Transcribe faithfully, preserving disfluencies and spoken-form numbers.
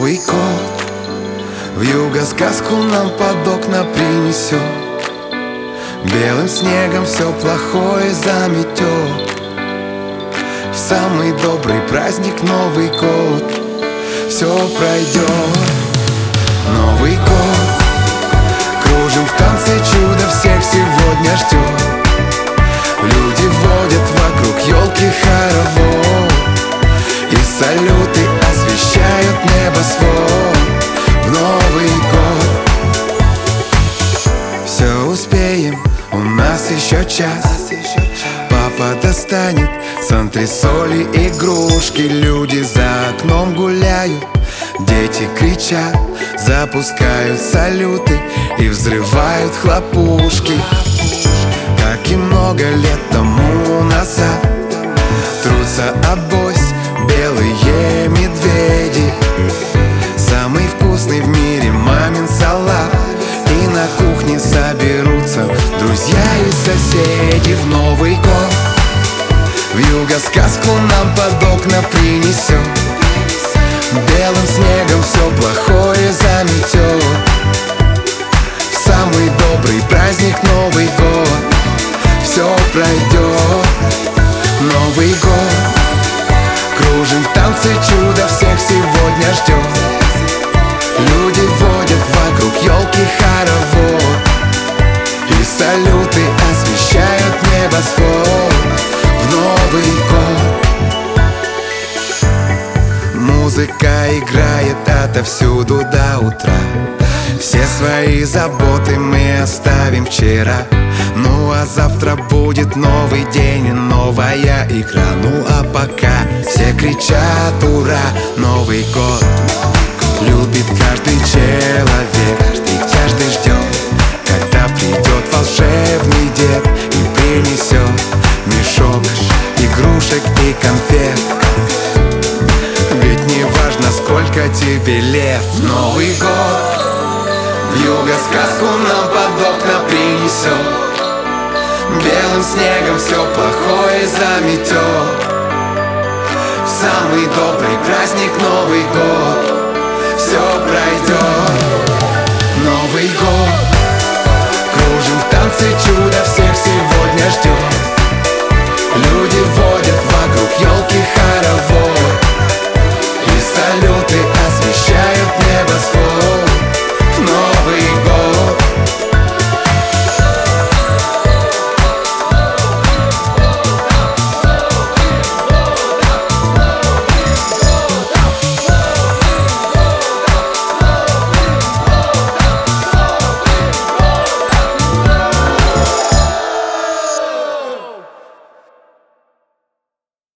Новый год вьюга сказку нам под окна принесет, белым снегом все плохое заметет. В самый добрый праздник Новый год все пройдет. Новый год кружим в танце, чудо всех сегодня ждет. Люди водят вокруг елки хоровод, и салюты освещают небосвод. В Новый год все успеем, у нас еще час. Папа достанет с антресоли игрушки, люди за окном гуляют, дети кричат, запускают салюты и взрывают хлопушки. Как и много лет тому назад трутся обось белые медведи. Самый вкусный в мире мамин салат, и на кухне соберутся друзья и соседи. В Новый год вьюга сказку нам под окна принесет, белым снегом все плохое заметет. В самый добрый праздник Новый год все пройдет. Новый год кружим в танце, чудо всех сегодня ждет. Люди водят вокруг елки хоровод, и салюты освещают небосвод. В Новый год музыка играет отовсюду до утра. Все свои заботы мы оставим вчера. Ну а завтра будет новый день и новая игра. Ну а пока все кричат ура. Новый год любит каждый человек, и каждый ждет, когда придет волшебный дед и принесет мешок игрушек и конфет. Ведь не важно, сколько тебе лет. Новый год вьюга сказку нам под окна принесет, белым снегом все плохое заметет. В самый добрый праздник Новый год все пройдет.